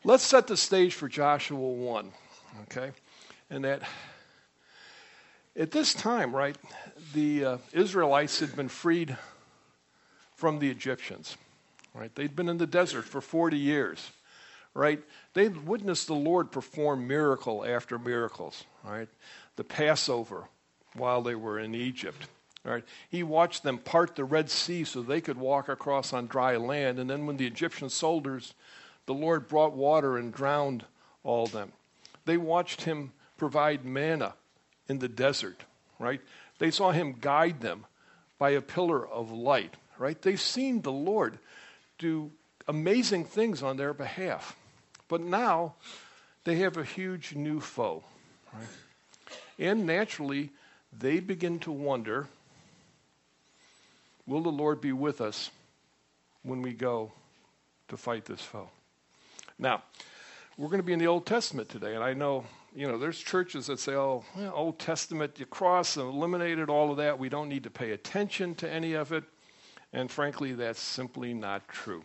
let's set the stage for Joshua 1, okay? And that at this time, right, the Israelites had been freed from the Egyptians, right? They'd been in the desert for 40 years, right? They'd witnessed the Lord perform miracle after miracles, right? The Passover while they were in Egypt, right? He watched them part the Red Sea so they could walk across on dry land. And then when the Egyptian soldiers, the Lord brought water and drowned all of them. They watched him provide manna in the desert, right? They saw him guide them by a pillar of light, right? They've seen the Lord do amazing things on their behalf. But now they have a huge new foe, right? And naturally, they begin to wonder, will the Lord be with us when we go to fight this foe? Now, we're going to be in the Old Testament today, and I know, there's churches that say, Old Testament, you cross and eliminated all of that. We don't need to pay attention to any of it. And frankly, that's simply not true.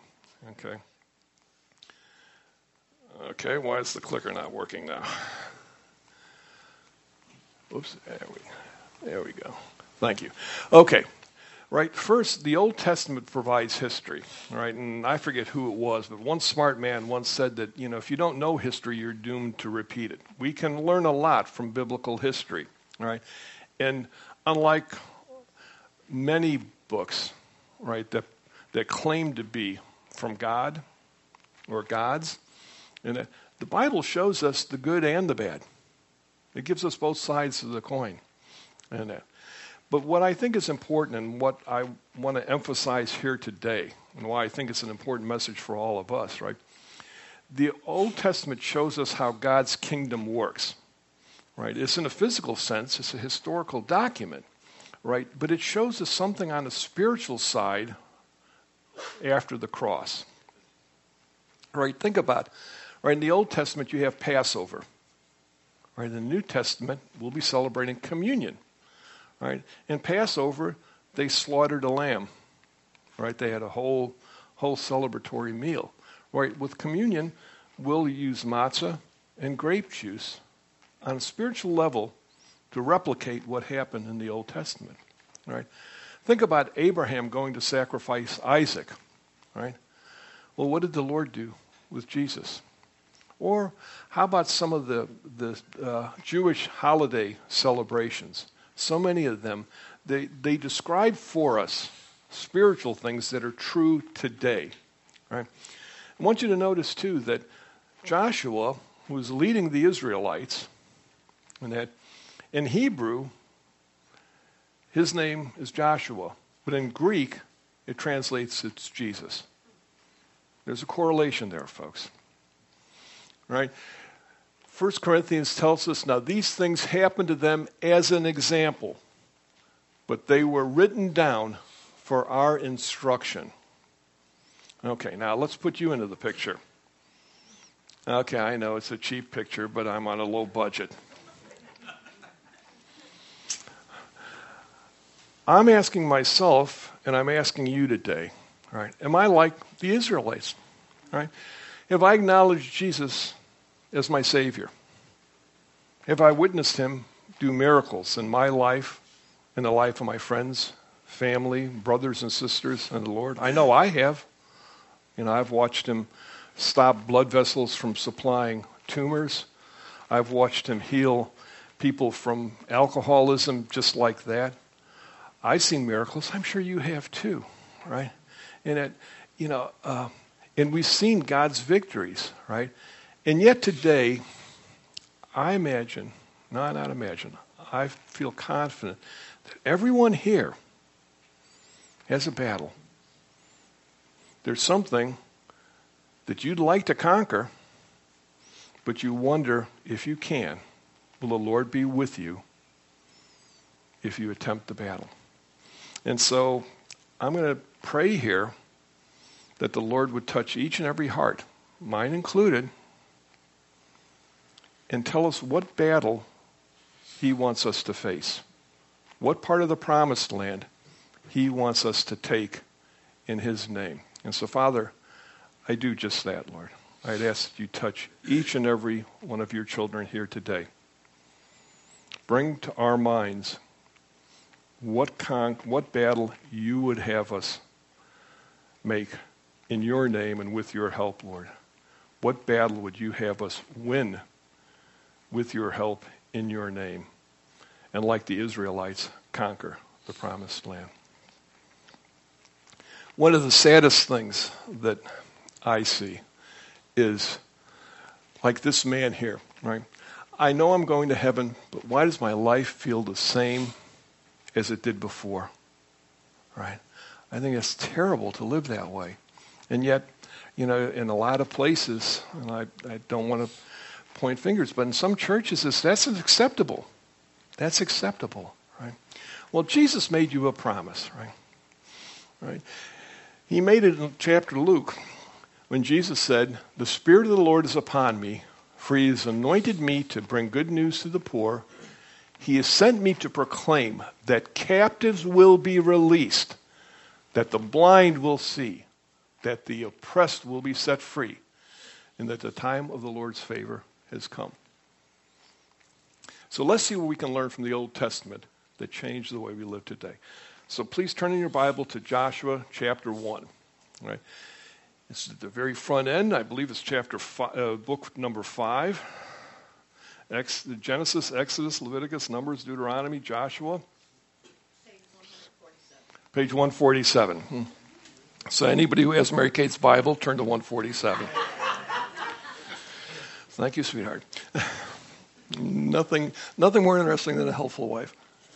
Okay, why is the clicker not working now? Oops, there we go. Thank you. Okay, right, first, the Old Testament provides history, right? And I forget who it was, but one smart man once said that, if you don't know history, you're doomed to repeat it. We can learn a lot from biblical history, right? And unlike many books, right, that claim to be from God or gods, and the Bible shows us the good and the bad. It gives us both sides of the coin. But what I think is important and what I want to emphasize here today, and why I think it's an important message for all of us, right? The Old Testament shows us how God's kingdom works, right? It's in a physical sense, it's a historical document, right? But it shows us something on the spiritual side after the cross. Right? Think about it. Right, in the Old Testament, you have Passover. Right, in the New Testament, we'll be celebrating communion. Right? In Passover, they slaughtered a lamb. Right? They had a whole celebratory meal. Right? With communion, we'll use matzah and grape juice on a spiritual level to replicate what happened in the Old Testament. Right? Think about Abraham going to sacrifice Isaac. Right? Well, what did the Lord do with Jesus? Or how about some of the Jewish holiday celebrations? So many of them, they describe for us spiritual things that are true today. Right? I want you to notice, too, that Joshua, who was leading the Israelites, and that in Hebrew, his name is Joshua, but in Greek, it translates it's Jesus. There's a correlation there, folks. Right? 1 Corinthians tells us, now these things happened to them as an example, but they were written down for our instruction. Okay, now let's put you into the picture. Okay, I know it's a cheap picture, but I'm on a low budget. I'm asking myself, and I'm asking you today, right? Am I like the Israelites? Right? Have I acknowledged Jesus as my Savior? Have I witnessed him do miracles in my life, in the life of my friends, family, brothers and sisters in the Lord? I know I have. I've watched him stop blood vessels from supplying tumors. I've watched him heal people from alcoholism just like that. I've seen miracles. I'm sure you have too, right? And and we've seen God's victories, right? And yet today, I feel confident that everyone here has a battle. There's something that you'd like to conquer, but you wonder if you can. Will the Lord be with you if you attempt the battle? And so I'm going to pray here that the Lord would touch each and every heart, mine included, and tell us what battle he wants us to face, what part of the promised land he wants us to take in his name. And so, Father, I do just that, Lord. I'd ask that you touch each and every one of your children here today. Bring to our minds what battle you would have us make in your name and with your help, Lord. What battle would you have us win with your help in your name? And like the Israelites, conquer the promised land. One of the saddest things that I see is like this man here, right? I know I'm going to heaven, but why does my life feel the same as it did before, right? I think it's terrible to live that way. And yet, in a lot of places, and I don't want to point fingers, but in some churches, that's acceptable. That's acceptable, right? Well, Jesus made you a promise, right? He made it in chapter Luke when Jesus said, "The Spirit of the Lord is upon me, for he has anointed me to bring good news to the poor. He has sent me to proclaim that captives will be released, that the blind will see, that the oppressed will be set free, and that the time of the Lord's favor has come." So let's see what we can learn from the Old Testament that changed the way we live today. So please turn in your Bible to Joshua chapter 1. Right? It's at the very front end. I believe it's book number 5. Genesis, Exodus, Leviticus, Numbers, Deuteronomy, Joshua. Page 147. So anybody who has Mary Kate's Bible, turn to 147. Thank you, sweetheart. Nothing more interesting than a helpful wife.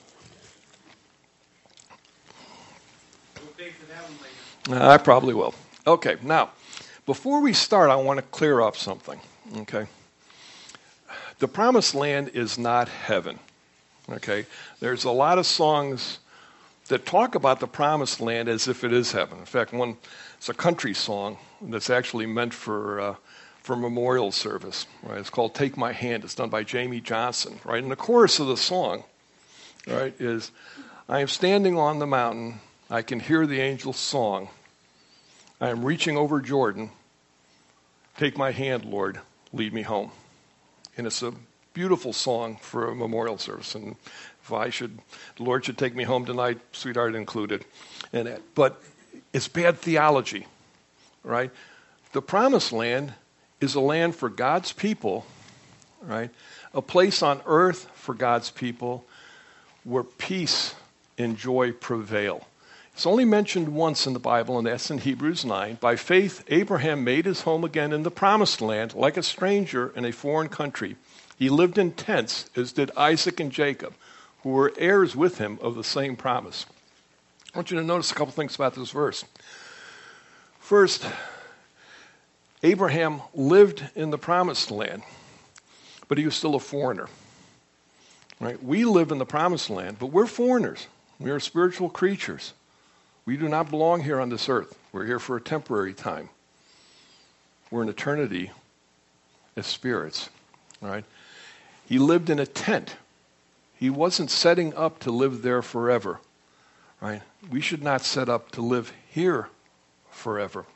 We'll pay for that one later. I probably will. Okay, now, before we start, I want to clear up something, okay? The Promised Land is not heaven, okay? There's a lot of songs that talk about the Promised Land as if it is heaven. In fact, it's a country song that's actually meant for memorial service, right? It's called "Take My Hand." It's done by Jamie Johnson, right? And the chorus of the song, right, is, "I am standing on the mountain. I can hear the angel's song. I am reaching over Jordan. Take my hand, Lord, lead me home." And it's a beautiful song for a memorial service. And if the Lord should take me home tonight, sweetheart included. But it's bad theology, right? The Promised Land is a land for God's people, right? A place on earth for God's people where peace and joy prevail. It's only mentioned once in the Bible, and that's in Hebrews 9. By faith, Abraham made his home again in the Promised Land, like a stranger in a foreign country. He lived in tents, as did Isaac and Jacob, who were heirs with him of the same promise. I want you to notice a couple things about this verse. First, Abraham lived in the Promised Land, but he was still a foreigner. Right? We live in the Promised Land, but we're foreigners. We are spiritual creatures. We do not belong here on this earth. We're here for a temporary time. We're in eternity as spirits. Right? He lived in a tent. He wasn't setting up to live there forever. Right? We should not set up to live here forever.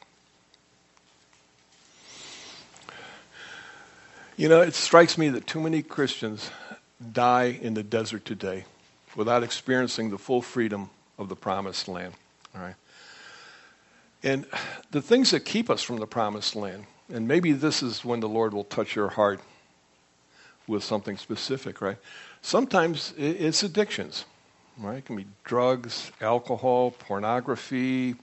It strikes me that too many Christians die in the desert today without experiencing the full freedom of the Promised Land. All right? And the things that keep us from the Promised Land, and maybe this is when the Lord will touch your heart with something specific, right? Sometimes it's addictions, right? It can be drugs, alcohol, pornography,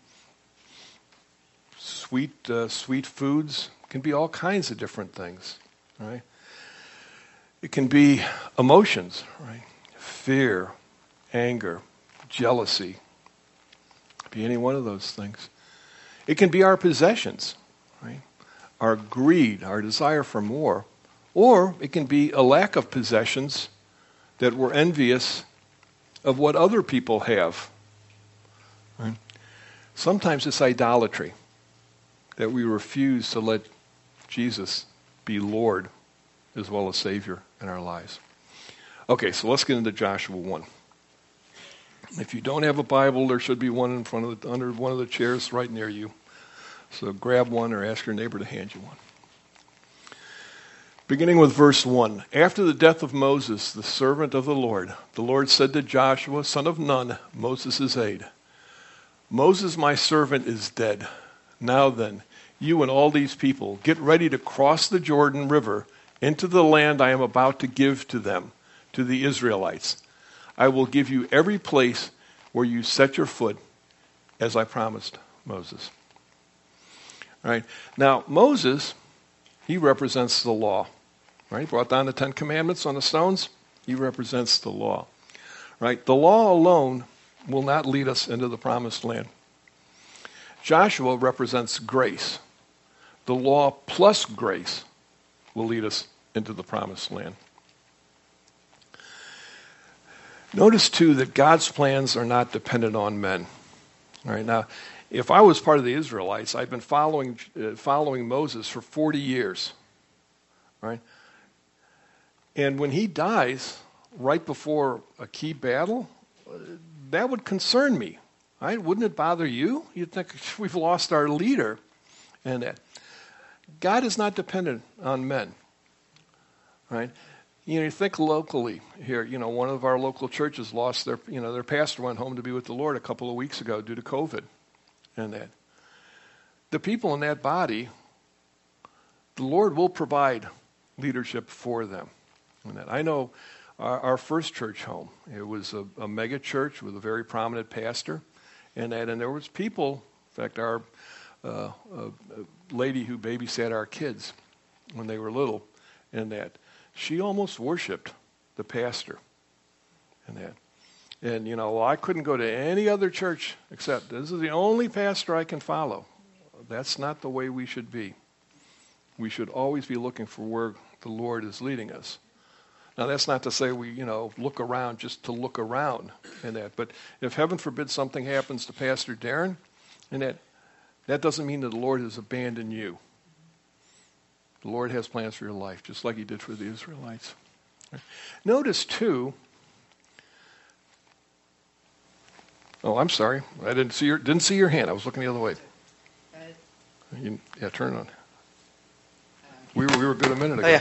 sweet foods. It can be all kinds of different things. Right? It can be emotions, right? Fear, anger, jealousy. It can be any one of those things. It can be our possessions, right? Our greed, our desire for more. Or it can be a lack of possessions that we're envious of what other people have. Right? Sometimes it's idolatry, that we refuse to let Jesus be Lord as well as Savior in our lives. Okay, so let's get into Joshua 1. If you don't have a Bible, there should be one under one of the chairs right near you. So grab one or ask your neighbor to hand you one. Beginning with verse 1. After the death of Moses, the servant of the Lord said to Joshua, son of Nun, Moses' aide, Moses, my servant, is dead. Now then, you and all these people, get ready to cross the Jordan River into the land I am about to give to them, to the Israelites. I will give you every place where you set your foot, as I promised Moses. All right. Now, Moses, he represents the law. Right? He brought down the 10 Commandments on the stones. He represents the law. Right? The law alone will not lead us into the promised land. Joshua represents grace. The law plus grace will lead us into the promised land. Notice, too, that God's plans are not dependent on men. All right, now, if I was part of the Israelites, I'd been following Moses for 40 years. Right? And when he dies right before a key battle, that would concern me. Right? Wouldn't it bother you? You'd think we've lost our leader. And that. God is not dependent on men. Right? You think locally here, one of our local churches lost their pastor went home to be with the Lord a couple of weeks ago due to COVID. And that. The people in that body, the Lord will provide leadership for them. And that. I know our first church home, it was a mega church with a very prominent pastor. And there was people, in fact, our lady who babysat our kids when they were little, and that she almost worshipped the pastor. And I couldn't go to any other church except this is the only pastor I can follow. That's not the way we should be. We should always be looking for where the Lord is leading us. Now, that's not to say we, look around just to look around and that. But if heaven forbid something happens to Pastor Darren, and that doesn't mean that the Lord has abandoned you. The Lord has plans for your life, just like he did for the Israelites. Notice, too, I'm sorry. I didn't see your hand. I was looking the other way. Turn it on. We were good a minute ago.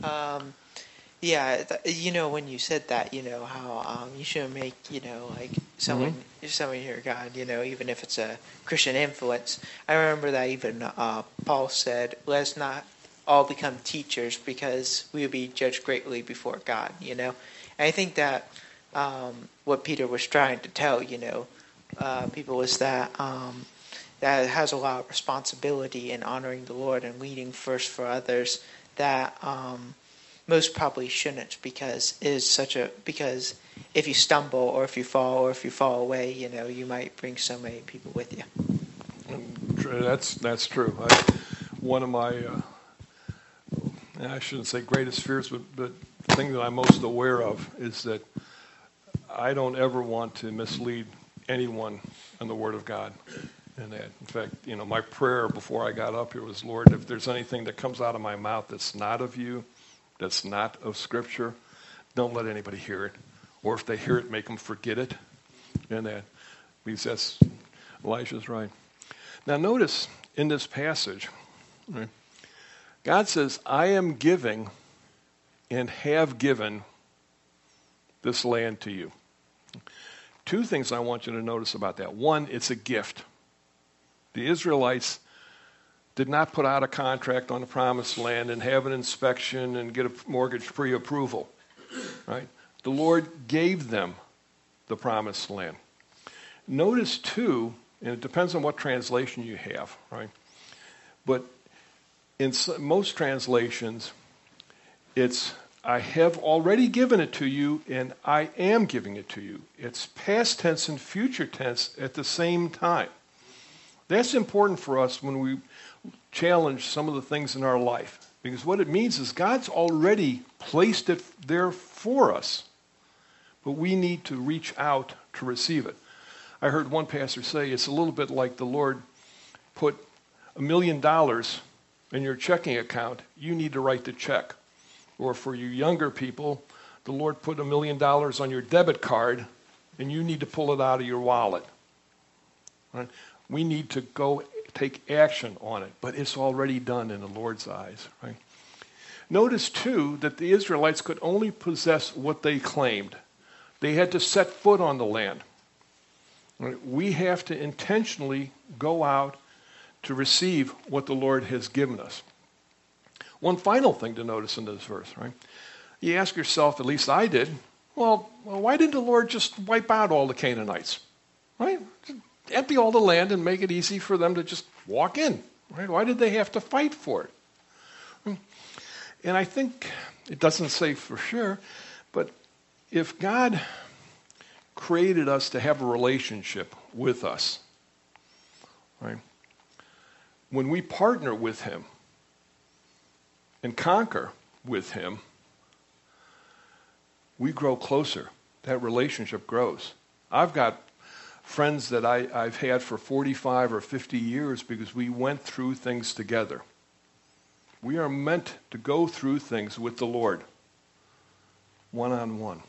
When you said that, how you shouldn't make, someone your God, even if it's a Christian influence. I remember that even Paul said, let's not all become teachers because we will be judged greatly before God, And I think that what Peter was trying to tell, people was that that it has a lot of responsibility in honoring the Lord and leading first for others that most probably shouldn't because if you stumble or if you fall away, you might bring so many people with you. That's true. One of my, I shouldn't say greatest fears, but the thing that I'm most aware of is that I don't ever want to mislead anyone in the Word of God. And that, in fact, my prayer before I got up here was, Lord, if there's anything that comes out of my mouth that's not of you, that's not of Scripture, don't let anybody hear it. Or if they hear it, make them forget it. And that, because Elijah's right. Now notice in this passage, right, God says, I am giving and have given this land to you. Two things I want you to notice about that. One, it's a gift. The Israelites did not put out a contract on the promised land and have an inspection and get a mortgage pre-approval. Right? The Lord gave them the promised land. Notice too, and it depends on what translation you have, right? But in most translations, it's I have already given it to you and I am giving it to you. It's past tense and future tense at the same time. That's important for us when we challenge some of the things in our life. Because what it means is God's already placed it there for us. But we need to reach out to receive it. I heard one pastor say it's a little bit like the Lord put $1 million in your checking account. You need to write the check. Or for you younger people, the Lord put $1 million on your debit card and you need to pull it out of your wallet. Right? We need to go take action on it, but it's already done in the Lord's eyes, right? Notice, too, that the Israelites could only possess what they claimed. They had to set foot on the land. Right? We have to intentionally go out to receive what the Lord has given us. One final thing to notice in this verse, right? You ask yourself, at least I did, well, why didn't the Lord just wipe out all the Canaanites? Right? Just empty all the land and make it easy for them to just walk in. Right? Why did they have to fight for it? And I think, it doesn't say for sure, but if God created us to have a relationship with us, right? When we partner with him and conquer with him, we grow closer. That relationship grows. I've got friends that I've had for 45 or 50 years because we went through things together. We are meant to go through things with the Lord, one-on-one.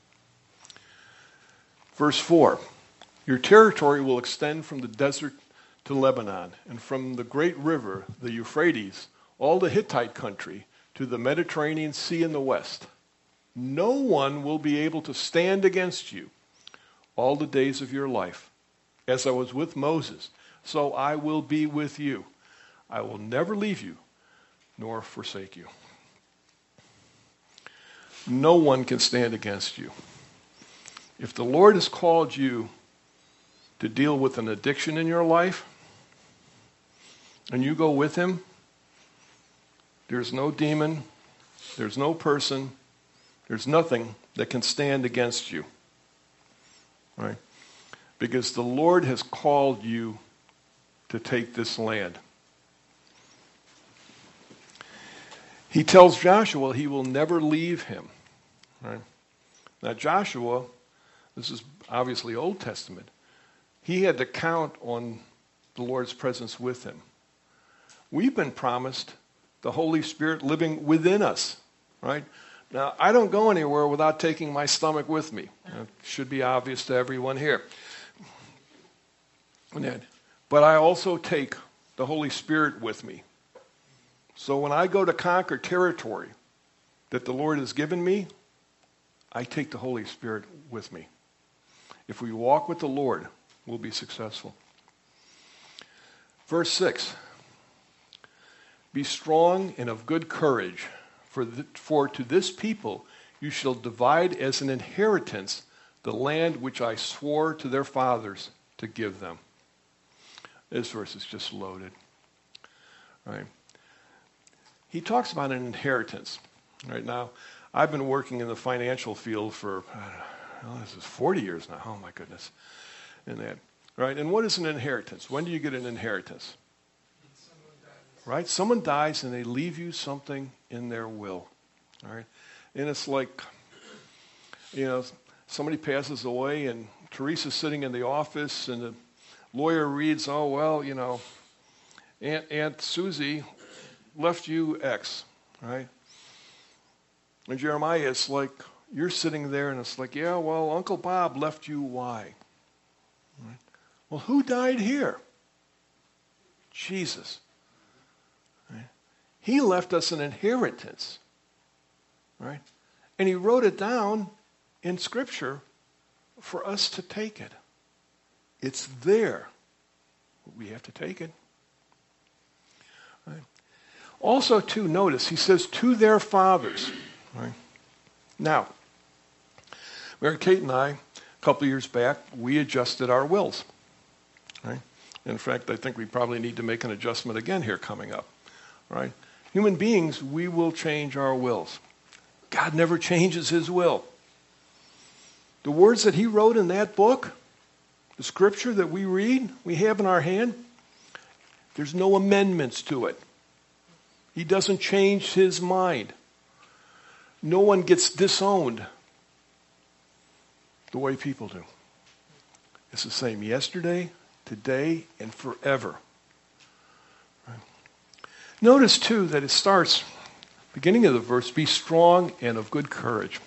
Verse 4, your territory will extend from the desert to Lebanon, and from the great river, the Euphrates, all the Hittite country, to the Mediterranean Sea in the west. No one will be able to stand against you all the days of your life. As I was with Moses, so I will be with you. I will never leave you nor forsake you. No one can stand against you. If the Lord has called you to deal with an addiction in your life, and you go with him, there's no demon, there's no person, there's nothing that can stand against you. Right? Because the Lord has called you to take this land. He tells Joshua he will never leave him. Right? Now Joshua, this is obviously Old Testament, he had to count on the Lord's presence with him. We've been promised the Holy Spirit living within us, right? Now, I don't go anywhere without taking my stomach with me. It should be obvious to everyone here. But I also take the Holy Spirit with me. So when I go to conquer territory that the Lord has given me, I take the Holy Spirit with me. If we walk with the Lord, we'll be successful. Verse 6. Be strong and of good courage, for to this people you shall divide as an inheritance the land which I swore to their fathers to give them. This verse is just loaded. Right? He talks about an inheritance. Right now, I've been working in the financial field for, this is 40 years now. Oh my goodness. Right? And what is an inheritance? When do you get an inheritance? Right? Someone dies and they leave you something in their will. All right? And it's like, somebody passes away and Teresa's sitting in the office and the lawyer reads, Aunt Susie left you X, right? And Jeremiah, it's like, you're sitting there and it's like, Uncle Bob left you Y. Right? Well, who died here? Jesus. He left us an inheritance, right? And he wrote it down in Scripture for us to take it. It's there. We have to take it. Right? Also, too, notice, he says, to their fathers. Right? Now, Mary Kate and I, a couple of years back, we adjusted our wills. Right? In fact, I think we probably need to make an adjustment again here coming up. Right? Human beings, we will change our wills. God never changes his will. The words that he wrote in that book, the scripture that we read, we have in our hand, there's no amendments to it. He doesn't change his mind. No one gets disowned the way people do. It's the same yesterday, today, and forever. Notice, too, that it starts, beginning of the verse, be strong and of good courage.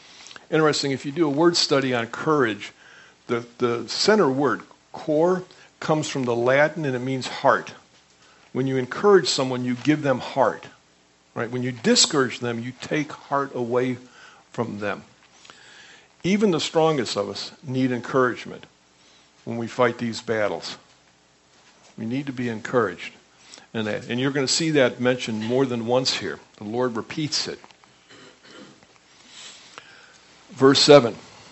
Interesting, if you do a word study on courage, the center word, core, comes from the Latin and it means heart. When you encourage someone, you give them heart. Right? When you discourage them, you take heart away from them. Even the strongest of us need encouragement when we fight these battles. We need to be encouraged. And you're going to see that mentioned more than once here. The Lord repeats it. Verse 7.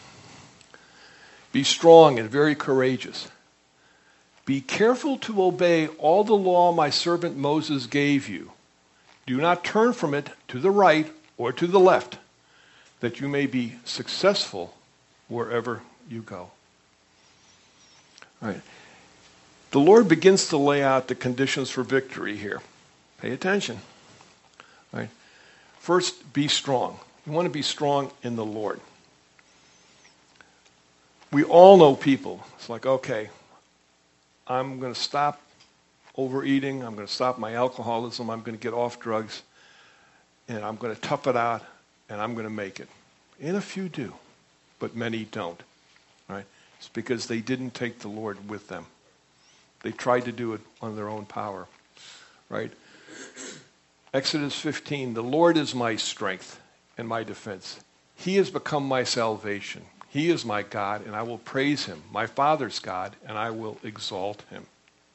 Be strong and very courageous. Be careful to obey all the law my servant Moses gave you. Do not turn from it to the right or to the left, that you may be successful wherever you go. All right. The Lord begins to lay out the conditions for victory here. Pay attention. All right. First, be strong. You want to be strong in the Lord. We all know people. It's like, okay, I'm going to stop overeating. I'm going to stop my alcoholism. I'm going to get off drugs. And I'm going to tough it out. And I'm going to make it. And a few do. But many don't. Right? It's because they didn't take the Lord with them. They tried to do it on their own power. Right? Exodus 15, the Lord is my strength and my defense. He has become my salvation. He is my God, and I will praise him, my Father's God, and I will exalt him.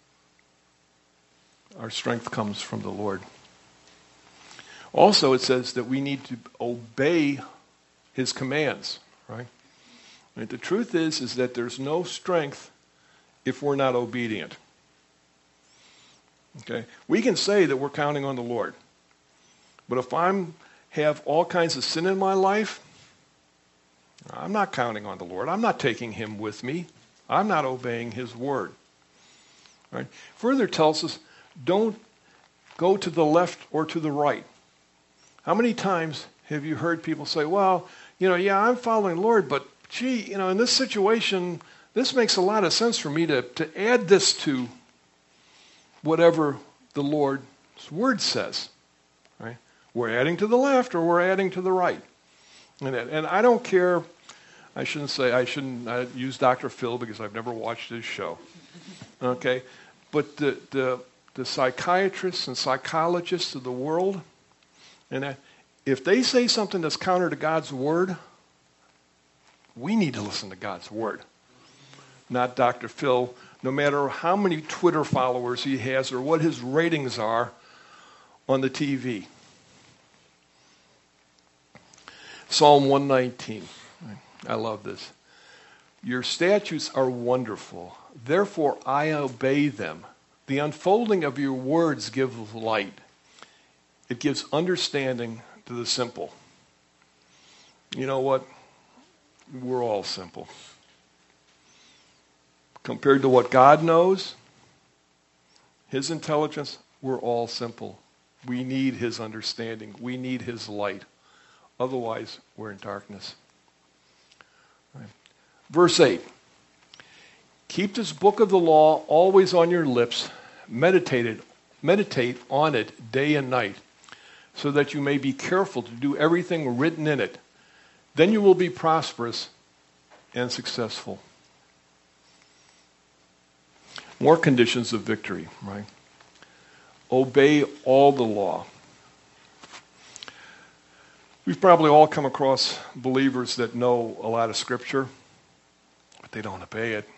Our strength comes from the Lord. Also, it says that we need to obey his commands, right? And the truth is that there's no strength if we're not obedient. Okay? We can say that we're counting on the Lord. But if I have all kinds of sin in my life, I'm not counting on the Lord. I'm not taking him with me. I'm not obeying his word. Right? Further tells us, don't go to the left or to the right. How many times have you heard people say, well, yeah, I'm following the Lord, but gee, in this situation, this makes a lot of sense for me to add this to whatever the Lord's word says. Right? We're adding to the left or we're adding to the right. And I don't care, I shouldn't use Dr. Phil because I've never watched his show. Okay? But the psychiatrists and psychologists of the world, and if they say something that's counter to God's word, we need to listen to God's word. Not Dr. Phil, no matter how many Twitter followers he has or what his ratings are on the TV. Psalm 119. I love this. Your statutes are wonderful. Therefore, I obey them. The unfolding of your words gives light. It gives understanding to the simple. You know what? We're all simple. Compared to what God knows, his intelligence, we're all simple. We need his understanding. We need his light. Otherwise, we're in darkness. Right. Verse 8. Keep this book of the law always on your lips. Meditate on it day and night, so that you may be careful to do everything written in it. Then you will be prosperous and successful. More conditions of victory, right? Obey all the law. We've probably all come across believers that know a lot of Scripture, but they don't obey it.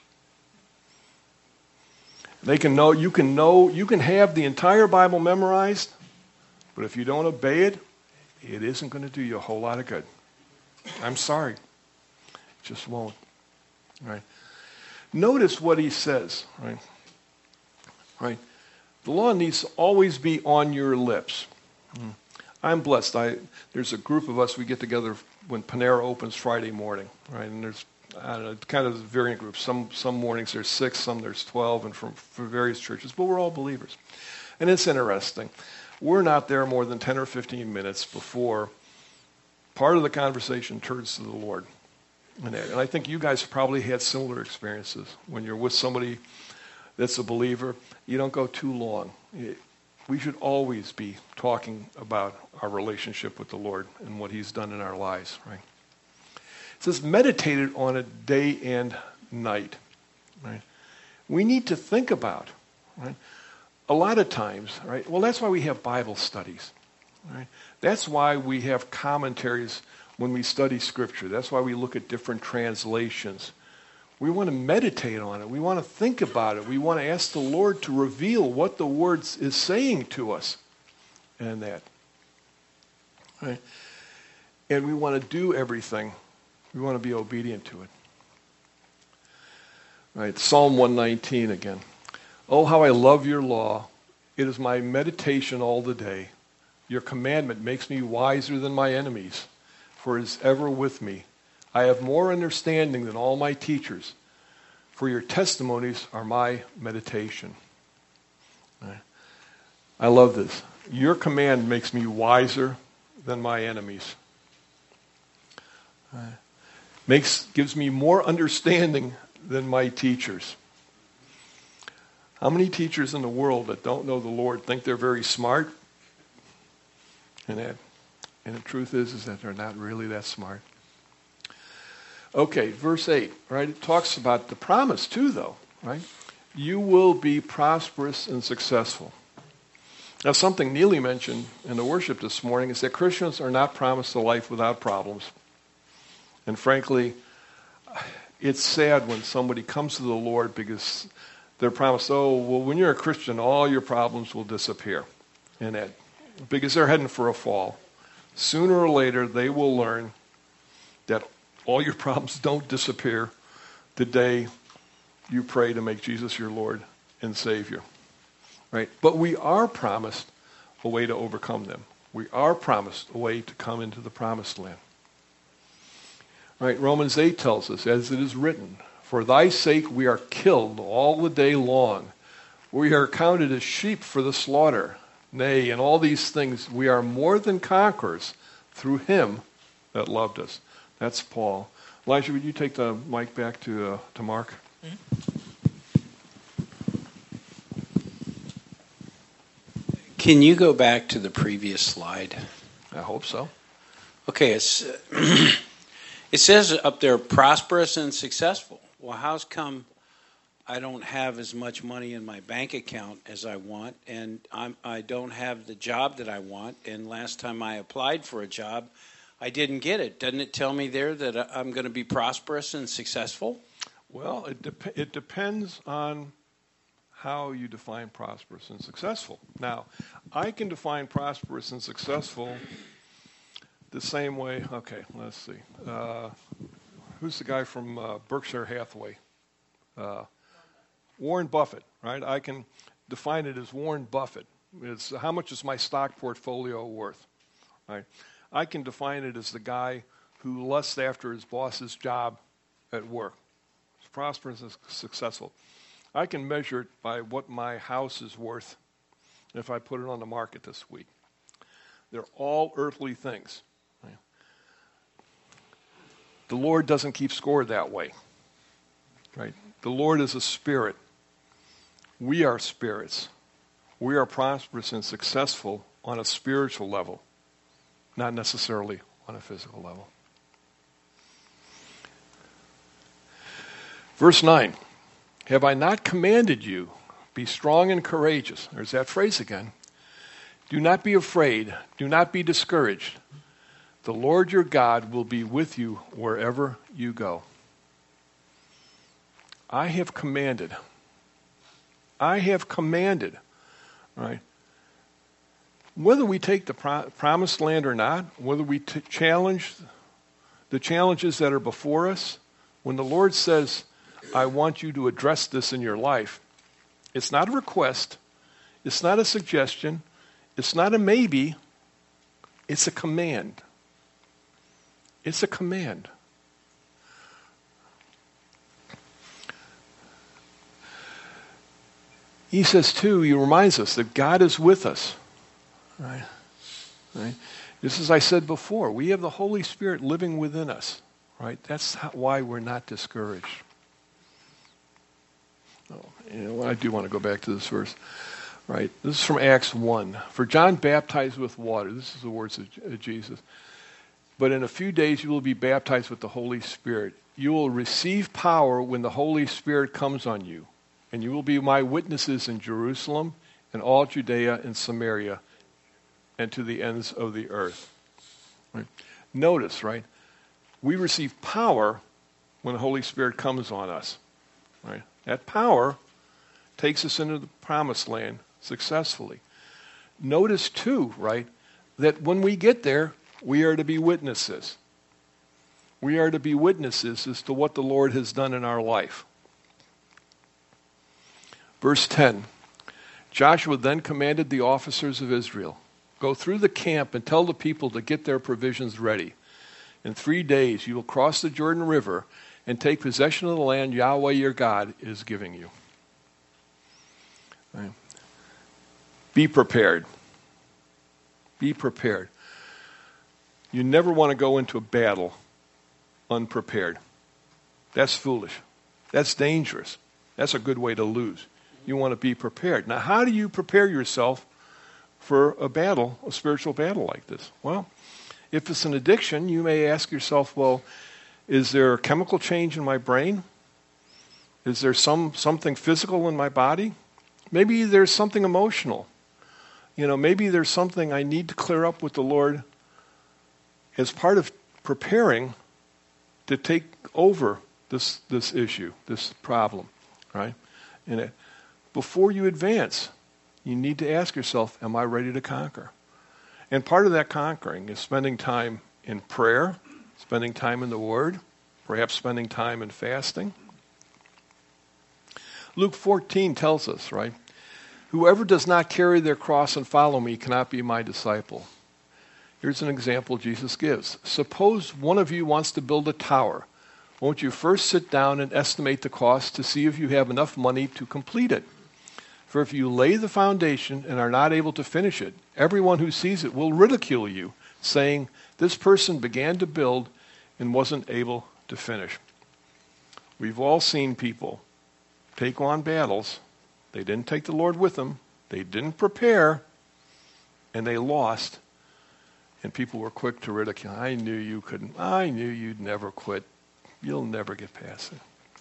You can have the entire Bible memorized, but if you don't obey it, it isn't going to do you a whole lot of good. I'm sorry. It just won't. Right? Notice what he says. Right? The law needs to always be on your lips. I'm blessed. There's a group of us, we get together when Panera opens Friday morning, right? And there's kind of varying groups. Some mornings there's 6, some there's 12, and from various churches, but we're all believers. And it's interesting. We're not there more than 10 or 15 minutes before part of the conversation turns to the Lord. And I think you guys probably had similar experiences. When you're with somebody that's a believer, you don't go too long. We should always be talking about our relationship with the Lord and what he's done in our lives, right? It says, meditated on it day and night, right? we need to think about, right? A lot of times, right? Well, that's why we have Bible studies, right? That's why we have commentaries when we study Scripture. That's why we look at different translations. We want to meditate on it. We want to think about it. We want to ask the Lord to reveal what the Word is saying to us and that. Right? And we want to do everything. We want to be obedient to it. Right? Psalm 119 again. Oh, how I love your law. It is my meditation all the day. Your commandment makes me wiser than my enemies, for it is ever with me. I have more understanding than all my teachers, for your testimonies are my meditation. Right? I love this. Your command makes me wiser than my enemies. Gives me more understanding than my teachers. How many teachers in the world that don't know the Lord think they're very smart? And the truth is that they're not really that smart. Okay, verse 8, right? It talks about the promise too, though, right? You will be prosperous and successful. Now, something Neely mentioned in the worship this morning is that Christians are not promised a life without problems. And frankly, it's sad when somebody comes to the Lord because they're promised, oh, well, when you're a Christian, all your problems will disappear. And that, because they're heading for a fall. Sooner or later, they will learn that all your problems don't disappear the day you pray to make Jesus your Lord and Savior. Right? But we are promised a way to overcome them. We are promised a way to come into the promised land. Right? Romans 8 tells us, as it is written, for thy sake we are killed all the day long. We are counted as sheep for the slaughter. Nay, in all these things we are more than conquerors through him that loved us. That's Paul. Elijah, would you take the mic back to Mark? Can you go back to the previous slide? I hope so. Okay, it says up there, prosperous and successful. Well, how's come I don't have as much money in my bank account as I want, and I don't have the job that I want, and last time I applied for a job, I didn't get it. Doesn't it tell me there that I'm going to be prosperous and successful? Well, it depends on how you define prosperous and successful. Now, I can define prosperous and successful the same way. Okay, let's see. Who's the guy from Berkshire Hathaway? Warren Buffett, right? I can define it as Warren Buffett. It's how much is my stock portfolio worth, right? I can define it as the guy who lusts after his boss's job at work. It's prosperous and successful. I can measure it by what my house is worth if I put it on the market this week. They're all earthly things. Right? The Lord doesn't keep score that way. Right? The Lord is a spirit. We are spirits. We are prosperous and successful on a spiritual level, not necessarily on a physical level. Verse 9, have I not commanded you, be strong and courageous? There's that phrase again. Do not be afraid. Do not be discouraged. The Lord your God will be with you wherever you go. I have commanded. I have commanded. Right? Whether we take the promised land or not, whether we challenge the challenges that are before us, when the Lord says, I want you to address this in your life, it's not a request, it's not a suggestion, it's not a maybe, it's a command. It's a command. He says, too, he reminds us that God is with us. Right? Right? Just as I said before, we have the Holy Spirit living within us. Right? That's why we're not discouraged. Oh, I do want to go back to this verse. Right? This is from Acts 1. For John baptized with water. This is the words of Jesus. But in a few days you will be baptized with the Holy Spirit. You will receive power when the Holy Spirit comes on you. and you will be my witnesses in Jerusalem and all Judea and Samaria and to the ends of the earth. Right? Notice, right? We receive power when the Holy Spirit comes on us. Right? That power takes us into the promised land successfully. Notice too, right, that when we get there, we are to be witnesses. We are to be witnesses as to what the Lord has done in our life. Verse 10, Joshua then commanded the officers of Israel, go through the camp and tell the people to get their provisions ready. In 3 days you will cross the Jordan River and take possession of the land Yahweh your God is giving you. Right. Be prepared. Be prepared. You never want to go into a battle unprepared. That's foolish. That's dangerous. That's a good way to lose. You want to be prepared. Now, how do you prepare yourself for a battle, a spiritual battle like this? Well, if it's an addiction, you may ask yourself, well, is there a chemical change in my brain? Is there something physical in my body? Maybe there's something emotional. Maybe there's something I need to clear up with the Lord as part of preparing to take over this issue, this problem, right? And before you advance, you need to ask yourself, am I ready to conquer? And part of that conquering is spending time in prayer, spending time in the Word, perhaps spending time in fasting. Luke 14 tells us, right? Whoever does not carry their cross and follow me cannot be my disciple. Here's an example Jesus gives. Suppose one of you wants to build a tower. Won't you first sit down and estimate the cost to see if you have enough money to complete it? For if you lay the foundation and are not able to finish it, everyone who sees it will ridicule you, saying, this person began to build and wasn't able to finish. We've all seen people take on battles. They didn't take the Lord with them. They didn't prepare, and they lost. And people were quick to ridicule. I knew you couldn't. I knew you'd never quit. You'll never get past it.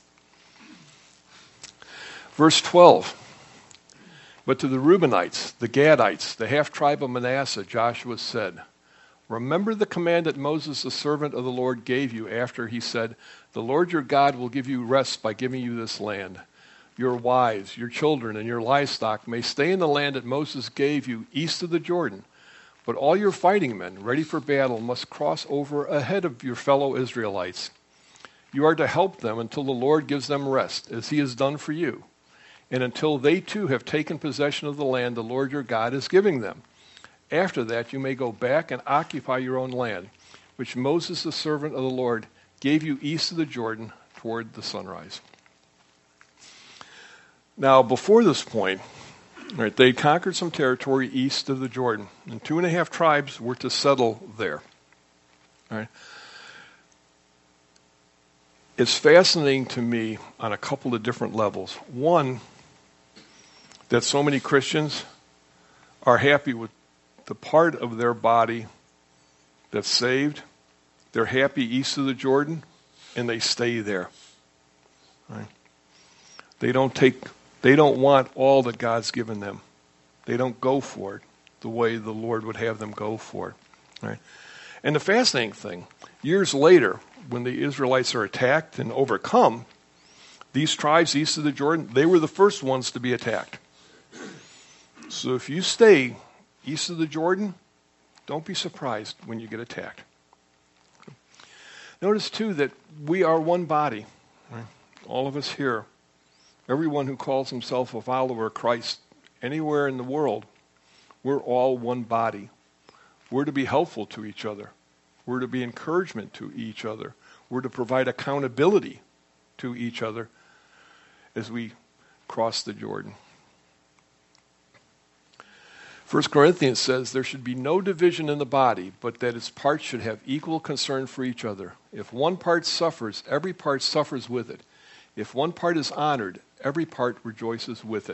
Verse 12. But to the Reubenites, the Gadites, the half-tribe of Manasseh, Joshua said, remember the command that Moses, the servant of the Lord, gave you after he said, the Lord your God will give you rest by giving you this land. Your wives, your children, and your livestock may stay in the land that Moses gave you east of the Jordan. But all your fighting men, ready for battle, must cross over ahead of your fellow Israelites. You are to help them until the Lord gives them rest, as he has done for you, and until they too have taken possession of the land the Lord your God is giving them. After that, you may go back and occupy your own land, which Moses, the servant of the Lord, gave you east of the Jordan toward the sunrise. Now, before this point, right, they conquered some territory east of the Jordan, and 2.5 tribes were to settle there. Right? It's fascinating to me on a couple of different levels. One, that so many Christians are happy with the part of their body that's saved. They're happy east of the Jordan, and they stay there. Right? They don't want all that God's given them. They don't go for it the way the Lord would have them go for it. Right? And the fascinating thing, years later, when the Israelites are attacked and overcome, these tribes east of the Jordan, they were the first ones to be attacked. So if you stay east of the Jordan, don't be surprised when you get attacked. Notice, too, that we are one body. Right? All of us here, everyone who calls himself a follower of Christ anywhere in the world, we're all one body. We're to be helpful to each other. We're to be encouragement to each other. We're to provide accountability to each other as we cross the Jordan. 1 Corinthians says there should be no division in the body, but that its parts should have equal concern for each other. If one part suffers, every part suffers with it. If one part is honored, every part rejoices with it.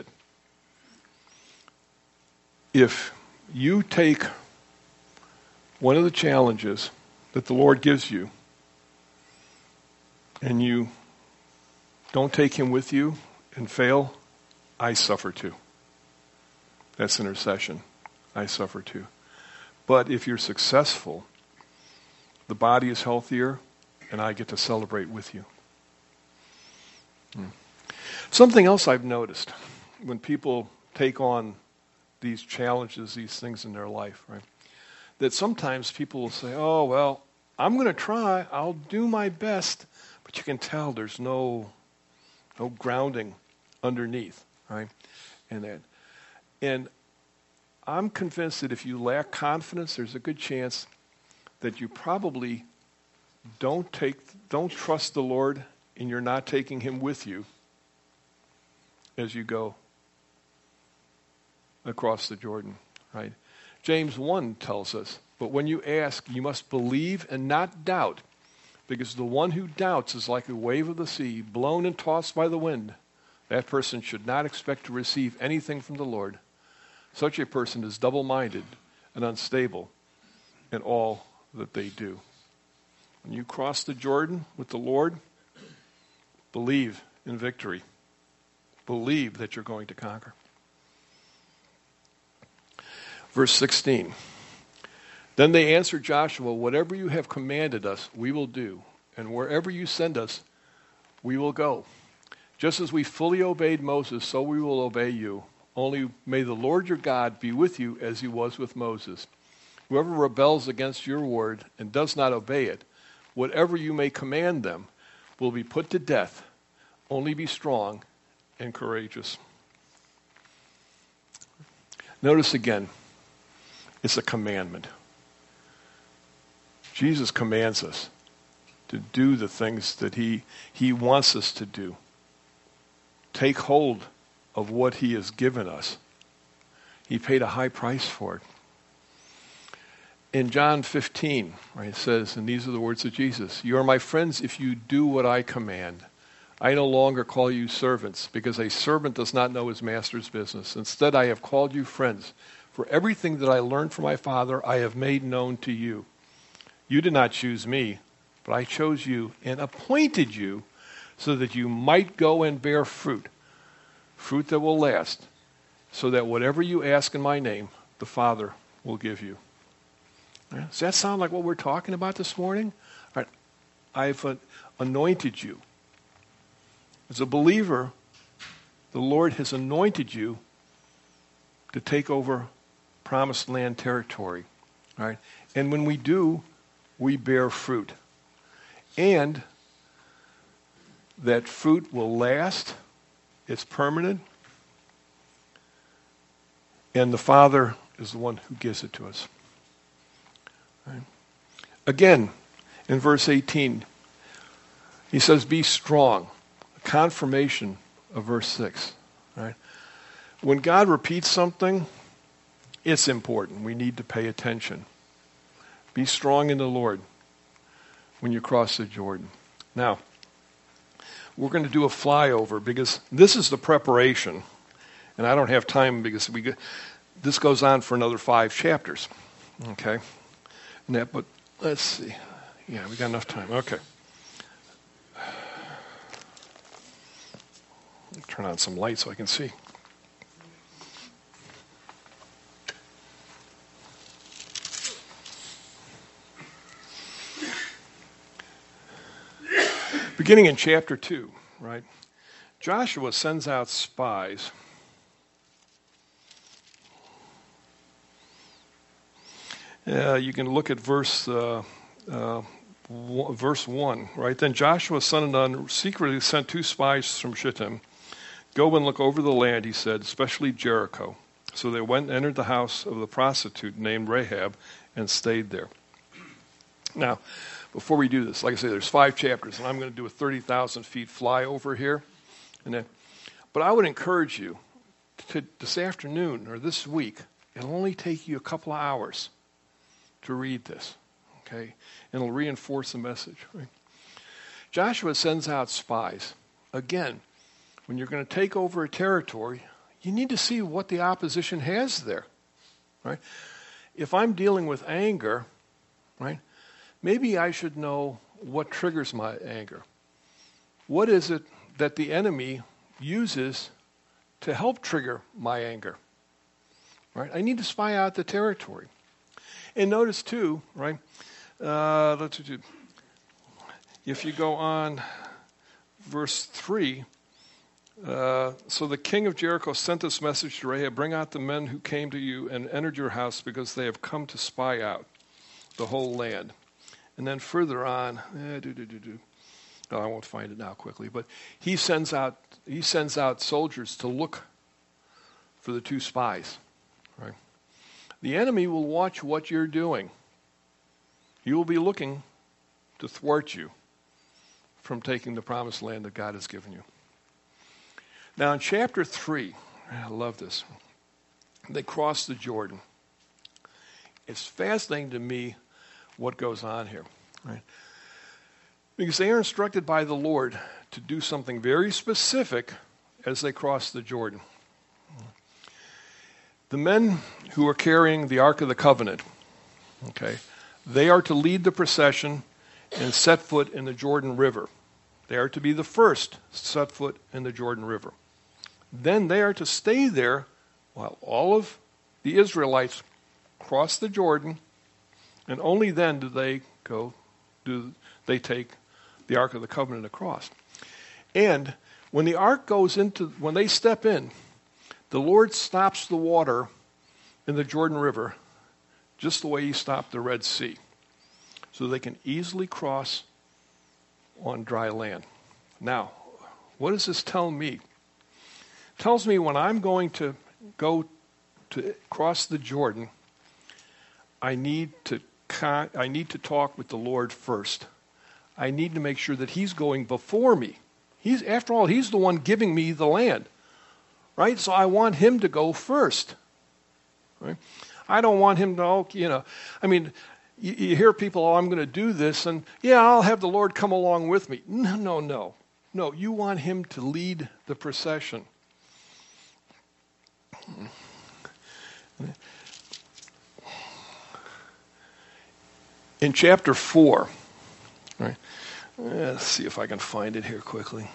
If you take one of the challenges that the Lord gives you and you don't take him with you and fail I suffer too. That's intercession. I suffer too. But if you're successful, the body is healthier, and I get to celebrate with you. Something else I've noticed when people take on these challenges, these things in their life, right? That sometimes people will say, oh, well, I'm going to try. I'll do my best. But you can tell there's no grounding underneath, right? And I'm convinced that if you lack confidence, there's a good chance that you probably don't trust the Lord, and you're not taking him with you as you go across the Jordan, right? James 1 tells us, but when you ask, you must believe and not doubt, because the one who doubts is like a wave of the sea, blown and tossed by the wind. That person should not expect to receive anything from the Lord. Such a person is double-minded and unstable in all that they do. When you cross the Jordan with the Lord, believe in victory. Believe that you're going to conquer. Verse 16. Then they answered Joshua, whatever you have commanded us, we will do. And wherever you send us, we will go. Just as we fully obeyed Moses, so we will obey you. Only may the Lord your God be with you as he was with Moses. Whoever rebels against your word and does not obey it, whatever you may command them, will be put to death. Only be strong and courageous. Notice again, it's a commandment. Jesus commands us to do the things that he wants us to do. Take hold of what he has given us. He paid a high price for it. In John 15, right, it says, and these are the words of Jesus, you are my friends if you do what I command. I no longer call you servants, because a servant does not know his master's business. Instead, I have called you friends. For everything that I learned from my Father, I have made known to you. You did not choose me, but I chose you and appointed you so that you might go and bear fruit that will last, so that whatever you ask in my name, the Father will give you. Does that sound like what we're talking about this morning? All right. I've anointed you. As a believer, the Lord has anointed you to take over promised land territory. All right? And when we do, we bear fruit. And that fruit will last. It's permanent. And the Father is the one who gives it to us. Right? Again, in verse 18, he says, be strong. A confirmation of verse 6. Right? When God repeats something, it's important. We need to pay attention. Be strong in the Lord when you cross the Jordan. Now, we're going to do a flyover because this is the preparation. And I don't have time because this goes on for another 5 chapters. Okay? But let's see. Yeah, we got enough time. Okay. Turn on some light so I can see. Beginning in chapter 2, right? Joshua sends out spies. You can look at verse 1, right? Then Joshua, son of Nun, secretly sent 2 spies from Shittim. Go and look over the land, he said, especially Jericho. So they went and entered the house of the prostitute named Rahab and stayed there. Now, before we do this, like I say, there's 5 chapters, and I'm going to do a 30,000 feet flyover here. But I would encourage you to this afternoon or this week, it'll only take you a couple of hours to read this, okay? And it'll reinforce the message. Right? Joshua sends out spies. Again, when you're going to take over a territory, you need to see what the opposition has there, right? If I'm dealing with anger, right, maybe I should know what triggers my anger. What is it that the enemy uses to help trigger my anger. Right? I need to spy out the territory. And notice too, right? If you go on verse 3, so the king of Jericho sent this message to Rahab, bring out the men who came to you and entered your house, because they have come to spy out the whole land. And then further on, I won't find it now quickly, but he sends out soldiers to look for the two spies. Right? The enemy will watch what you're doing. He will be looking to thwart you from taking the promised land that God has given you. Now in chapter 3, I love this. They cross the Jordan. It's fascinating to me what goes on here. Right? Because they are instructed by the Lord to do something very specific as they cross the Jordan. The men who are carrying the Ark of the Covenant, okay, they are to lead the procession and set foot in the Jordan River. They are to be the first to set foot in the Jordan River. Then they are to stay there while all of the Israelites cross the Jordan, and only then do they take the Ark of the Covenant across. And when the Ark when they step in, the Lord stops the water in the Jordan River just the way he stopped the Red Sea, so they can easily cross on dry land. Now, what does this tell me? It tells me when I'm going to go to cross the Jordan, I need to talk with the Lord first. I need to make sure that he's going before me. After all, he's the one giving me the land. Right? So I want him to go first. Right? I don't want him to, you hear people, I'm going to do this, and I'll have the Lord come along with me. No. No, you want him to lead the procession. In chapter 4, right? Let's see if I can find it here quickly.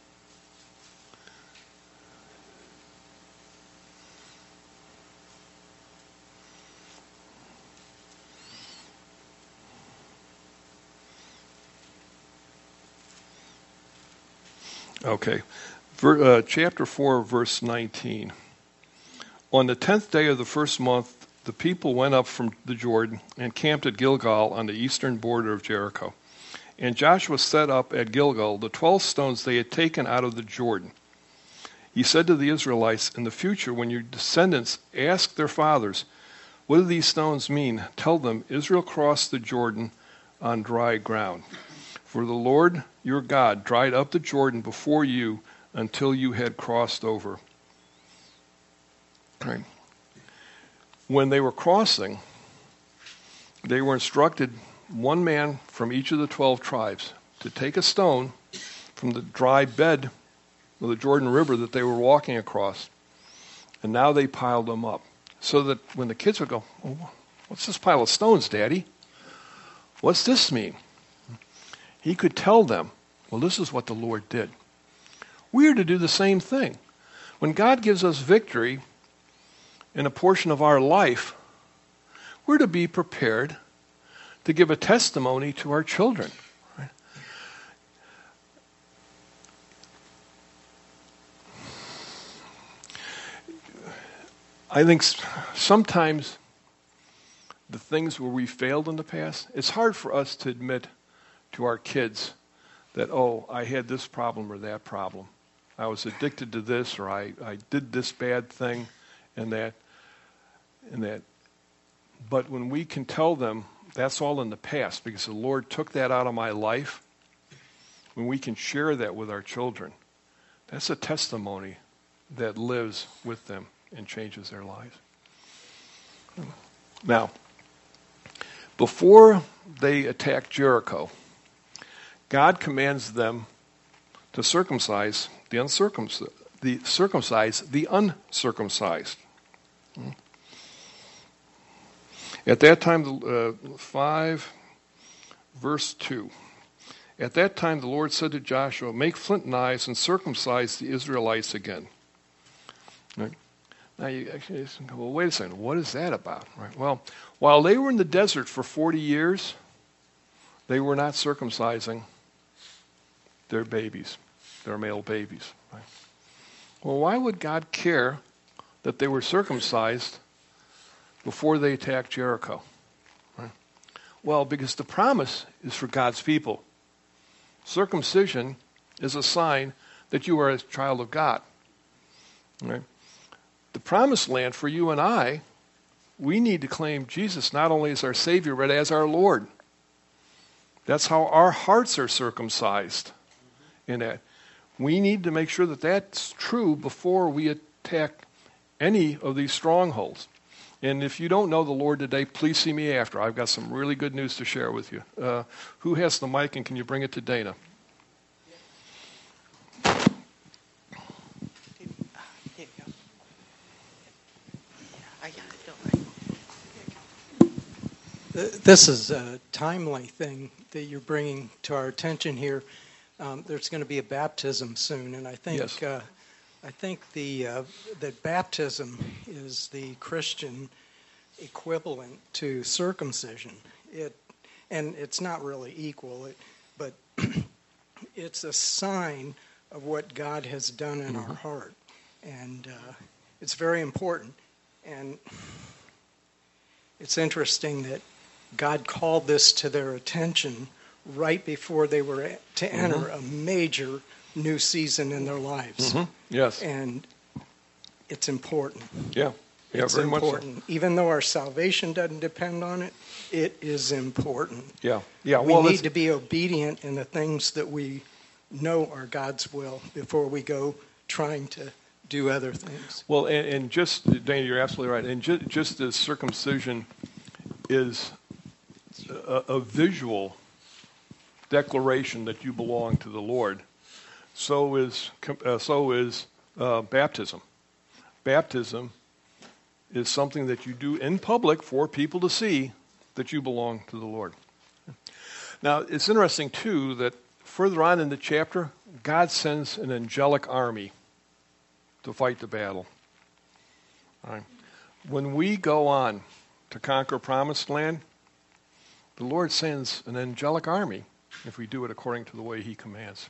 Okay, chapter 4, verse 19. On the 10th day of the first month, the people went up from the Jordan and camped at Gilgal on the eastern border of Jericho. And Joshua set up at Gilgal the 12 stones they had taken out of the Jordan. He said to the Israelites, in the future, when your descendants ask their fathers, what do these stones mean? Tell them, Israel crossed the Jordan on dry ground. For the Lord your God dried up the Jordan before you until you had crossed over. Right. When they were crossing, they were instructed, one man from each of the 12 tribes, to take a stone from the dry bed of the Jordan River that they were walking across. And now they piled them up. So that when the kids would go, oh, what's this pile of stones, Daddy? What's this mean? He could tell them, well, this is what the Lord did. We are to do the same thing. When God gives us victory in a portion of our life, we're to be prepared to give a testimony to our children. Right? I think sometimes the things where we failed in the past, it's hard for us to admit to our kids that, oh, I had this problem or that problem. I was addicted to this, or I did this bad thing and that. But when we can tell them that's all in the past because the Lord took that out of my life, when we can share that with our children, that's a testimony that lives with them and changes their lives. Now, before they attack Jericho, God commands them to circumcise the uncircumcised. At that time, 5, verse 2. At that time the Lord said to Joshua, make flint knives and circumcise the Israelites again. Right? Now you actually go, well, wait a second, what is that about? Right? Well, while they were in the desert for 40 years, they were not circumcising their babies, their male babies. Right? Well, why would God care that they were circumcised before they attacked Jericho? Right? Well, because the promise is for God's people. Circumcision is a sign that you are a child of God. Right? The promised land for you and I, we need to claim Jesus not only as our Savior, but as our Lord. That's how our hearts are circumcised in that. We need to make sure that that's true before we attack any of these strongholds. And if you don't know the Lord today, please see me after. I've got some really good news to share with you. Who has the mic, and can you bring it to Dana? This is a timely thing that you're bringing to our attention here. There's going to be a baptism soon, and I think Yes. That baptism is the Christian equivalent to circumcision. And it's not really equal, but it's a sign of what God has done in our heart, and it's very important. And it's interesting that God called this to their attention right before they were to enter a major new season in their lives. Yes. And it's important. Yeah. Yeah, It's very much so. important. Even though our salvation doesn't depend on it, it is important. Yeah. Yeah. We Well, need to be obedient in the things that we know are God's will before we go trying to do other things. well, and just, Dana, you're absolutely right. And just as circumcision is a visual declaration that you belong to the Lord, so is baptism. Baptism is something that you do in public for people to see that you belong to the Lord. Now, it's interesting, too, that further on in the chapter, God sends an angelic army to fight the battle. All right. When we go on to conquer Promised Land, the Lord sends an angelic army if we do it according to the way He commands.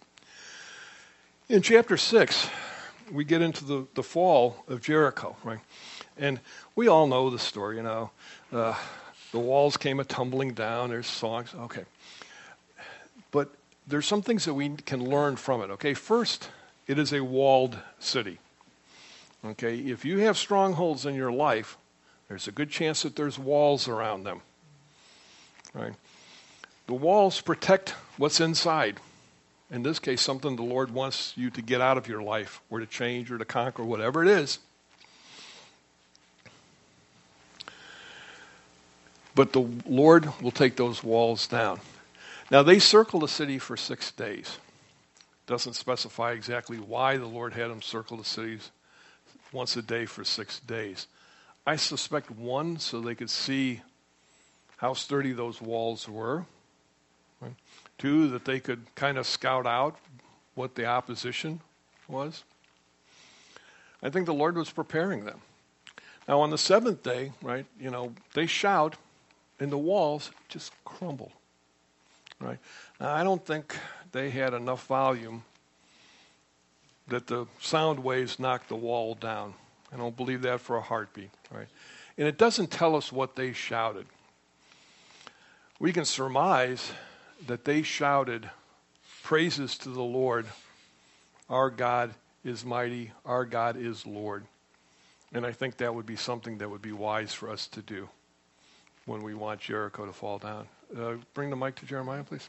In chapter 6, we get into the fall of Jericho, right? And we all know the story, you know. The walls came a-tumbling down. There's songs. Okay. But there's some things that we can learn from it, okay? First, it is a walled city. Okay? If you have strongholds in your life, there's a good chance that there's walls around them. Right? The walls protect what's inside. In this case, something the Lord wants you to get out of your life, or to change, or to conquer, whatever it is. But the Lord will take those walls down. Now, they circle the city for 6 days. Doesn't specify exactly why the Lord had them circle the cities once a day for 6 days. I suspect one, so they could see how sturdy those walls were. Right? Two, that they could kind of scout out what the opposition was. I think the Lord was preparing them. Now, on the seventh day, right, you know, they shout, and the walls just crumble. Right? Now, I don't think they had enough volume that the sound waves knocked the wall down. I don't believe that for a heartbeat. Right? And it doesn't tell us what they shouted. We can surmise that they shouted praises to the Lord. Our God is mighty. Our God is Lord. And I think that would be something that would be wise for us to do when we want Jericho to fall down. Bring the mic to Jeremiah, please.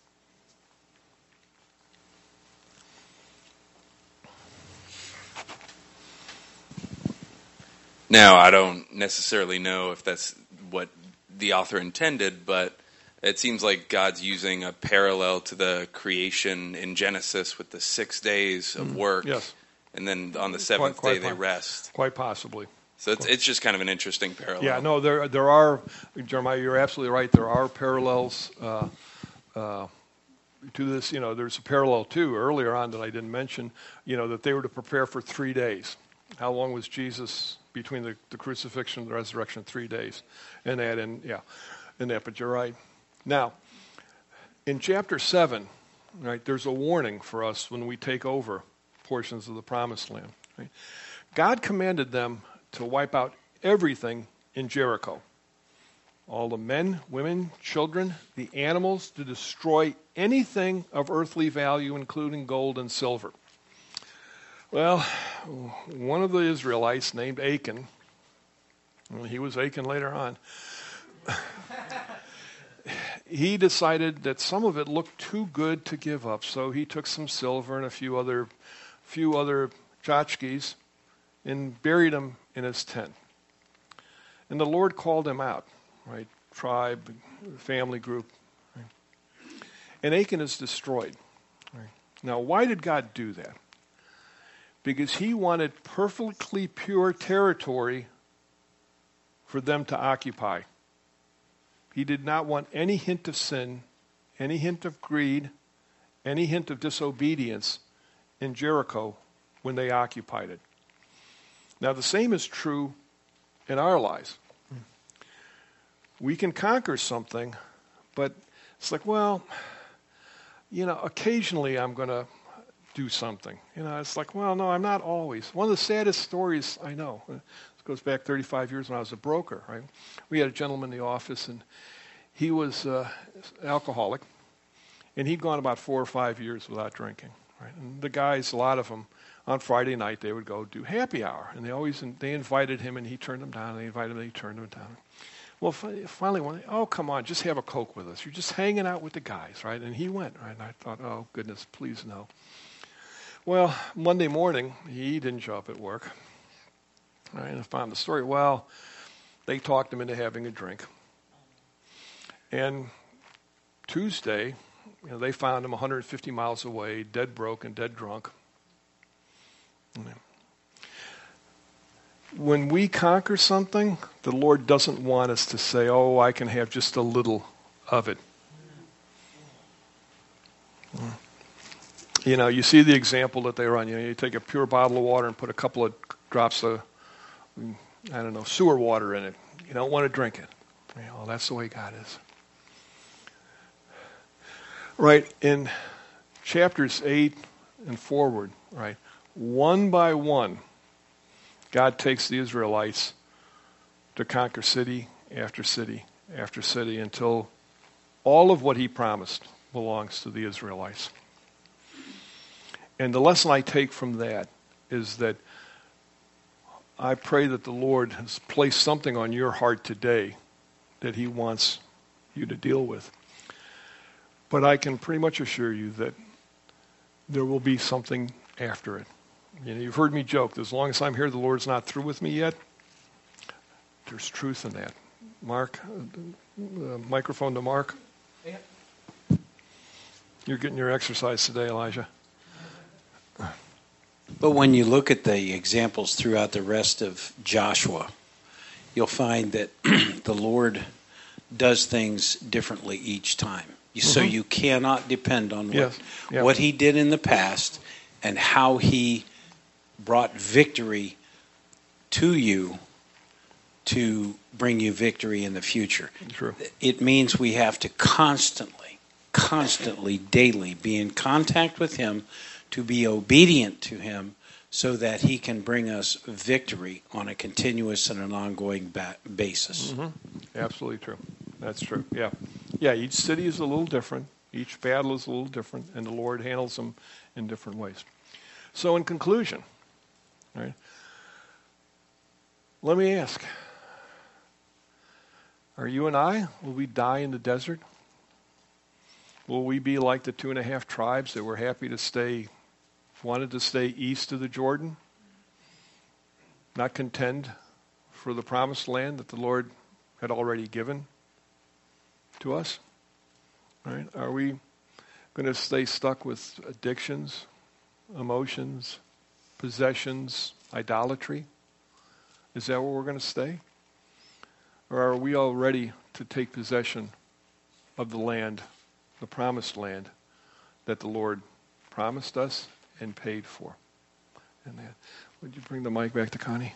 Now, I don't necessarily know if that's what the author intended, but it seems like God's using a parallel to the creation in Genesis with the 6 days of work. Yes. And then on the seventh day they rest. Quite possibly. So it's just kind of an interesting parallel. Yeah, no, there are, Jeremiah, you're absolutely right. There are parallels to this. You know, there's a parallel, too, earlier on that I didn't mention, you know, that they were to prepare for 3 days. How long was Jesus between the crucifixion and the resurrection? 3 days. And that, but you're right. Now, in chapter 7, right, there's a warning for us when we take over portions of the promised land. Right? God commanded them to wipe out everything in Jericho. All the men, women, children, the animals, to destroy anything of earthly value, including gold and silver. Well, one of the Israelites named Achan, well, he was Achan later on, he decided that some of it looked too good to give up, so he took some silver and a few other tchotchkes and buried them in his tent. And the Lord called him out, right? Tribe, family group. Right? And Achan is destroyed. Right? Now, why did God do that? Because he wanted perfectly pure territory for them to occupy. He did not want any hint of sin, any hint of greed, any hint of disobedience in Jericho when they occupied it. Now, the same is true in our lives. We can conquer something, but it's like, well, occasionally I'm going to do something. It's like, well, no, I'm not always. One of the saddest stories I know, this goes back 35 years when I was a broker, right? We had a gentleman in the office, and he was alcoholic, and he'd gone about 4 or 5 years without drinking, right? And the guys, a lot of them, on Friday night, they would go do happy hour, and they invited him, and he turned them down, and they invited him, and he turned them down. Well, finally, one day, oh, come on, just have a Coke with us. You're just hanging out with the guys, right? And he went, right? And I thought, oh, goodness, please no. Well, Monday morning, he didn't show up at work. Right, and I found the story. Well, they talked him into having a drink. And Tuesday, they found him 150 miles away, dead broke and dead drunk. When we conquer something, the Lord doesn't want us to say, oh, I can have just a little of it. You see the example that they run. You take a pure bottle of water and put a couple of drops of, sewer water in it. You don't want to drink it. That's the way God is. Right, in chapters 8 and forward, right, one by one, God takes the Israelites to conquer city after city after city until all of what he promised belongs to the Israelites. And the lesson I take from that is that I pray that the Lord has placed something on your heart today that he wants you to deal with. But I can pretty much assure you that there will be something after it. You've heard me joke, as long as I'm here, the Lord's not through with me yet. There's truth in that. Mark, microphone to Mark. Yeah. You're getting your exercise today, Elijah. But when you look at the examples throughout the rest of Joshua, you'll find that the Lord does things differently each time. So you cannot depend on what he did in the past and how he brought victory to you to bring you victory in the future. True. It means we have to constantly, daily be in contact with him, to be obedient to him, so that he can bring us victory on a continuous and an ongoing basis. Absolutely true. That's true. Yeah, each city is a little different. Each battle is a little different, and the Lord handles them in different ways. So in conclusion, right, let me ask, are you and I, will we die in the desert? Will we be like the 2.5 tribes that were happy to wanted to stay east of the Jordan, not contend for the promised land that the Lord had already given to us? Right? Are we going to stay stuck with addictions, emotions, possessions, idolatry? Is that where we're going to stay? Or are we all ready to take possession of the land, the promised land that the Lord promised us and paid for? And that, Would you bring the mic back to Connie?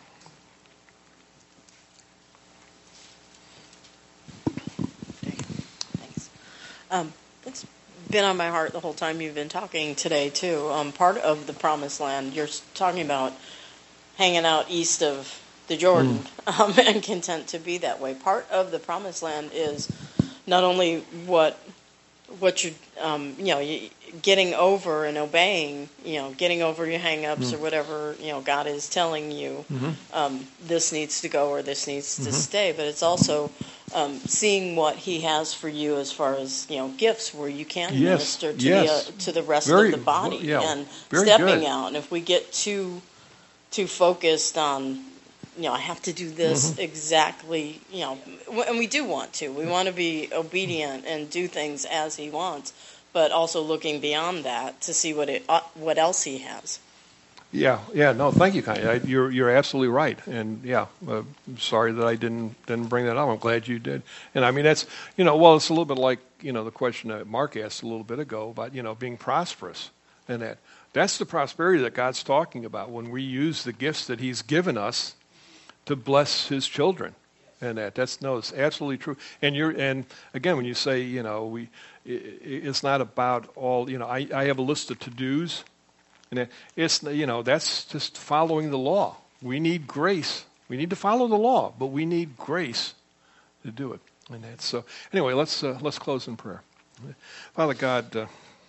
Thanks. It's been on my heart the whole time you've been talking today, too. Part of the Promised Land, you're talking about hanging out east of the Jordan and content to be that way. Part of the Promised Land is not only what you're, getting over and obeying, getting over your hang-ups or whatever, God is telling you, this needs to go or this needs to stay, but it's also seeing what He has for you as far as, gifts where you can minister to the rest of the body and stepping out. And if we get too focused on, I have to do this exactly, and we do want to. We want to be obedient and do things as He wants, but also looking beyond that to see what else He has. Yeah. No, thank you, Connie. You're absolutely right. And I'm sorry that I didn't bring that up. I'm glad you did. And I mean, that's it's a little bit like the question that Mark asked a little bit ago about being prosperous, and that's the prosperity that God's talking about when we use the gifts that He's given us to bless His children. And it's absolutely true. And again, when you say it's not about all. I have a list of to-dos, and it's that's just following the law. We need grace. We need to follow the law, but we need grace to do it. And that's so. Anyway, let's close in prayer. Father God,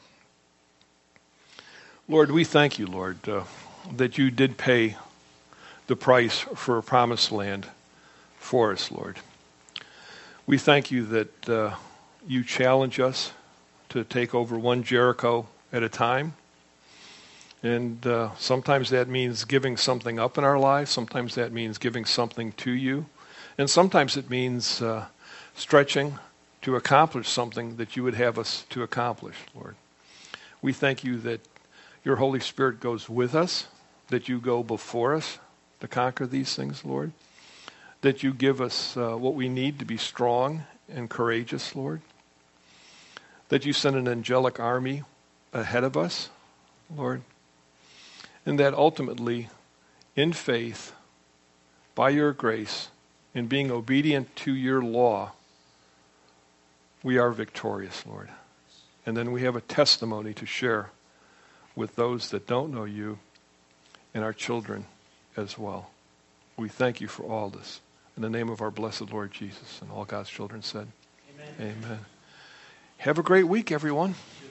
Lord, we thank you, Lord, that you did pay the price for a promised land for us, Lord. We thank you that you challenge us to take over one Jericho at a time. And sometimes that means giving something up in our lives. Sometimes that means giving something to you. And sometimes it means stretching to accomplish something that you would have us to accomplish, Lord. We thank you that your Holy Spirit goes with us, that you go before us to conquer these things, Lord. That you give us what we need to be strong and courageous, Lord. That you send an angelic army ahead of us, Lord. And that ultimately, in faith, by your grace, in being obedient to your law, we are victorious, Lord. And then we have a testimony to share with those that don't know you and our children as well. We thank you for all this. In the name of our blessed Lord Jesus, and all God's children said, Amen. Amen. Have a great week, everyone.